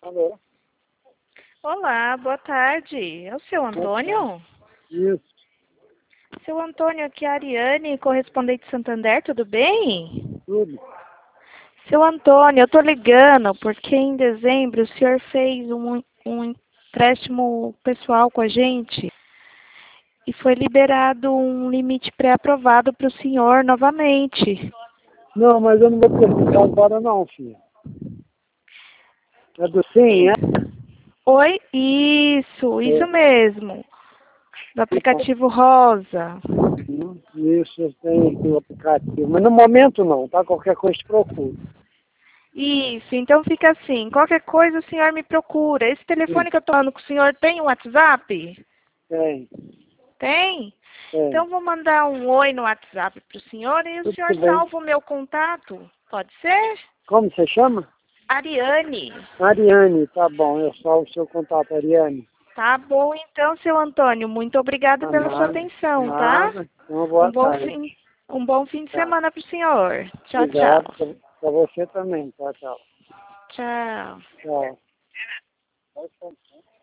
Alô? Olá, boa tarde. É o seu Antônio? Isso, Seu Antônio, aqui é a Ariane, correspondente de Santander, tudo bem? tudo. Seu Antônio, eu estou ligando porque em dezembro o senhor fez um empréstimo pessoal com a gente e foi liberado um limite pré-aprovado para o senhor novamente. Não, mas eu não vou precisar agora não, filho. É do Sim, é? Oi? Isso mesmo. Do aplicativo Rosa. Isso, eu tenho aqui o aplicativo. Mas no momento não, tá? Qualquer coisa te procuro. Isso, então fica assim, qualquer coisa o senhor me procura. Esse telefone Sim, que eu estou falando com o senhor tem um WhatsApp? tem, Tem? tem. Então vou mandar um oi no WhatsApp para o senhor e o senhor Tudo bem. salva o meu contato. Pode ser? Como você chama? Ariane. Ariane, tá bom. Eu salvo o seu contato, Ariane. Tá bom então, seu Antônio. Muito obrigada Ah, pela sua nada, atenção, tá? nada. Uma Um boa bom tarde. fim, um bom fim de Tá. semana para o senhor. Tchau, Obrigado tchau. pra você também. Tchau, tchau. Tchau. Tchau.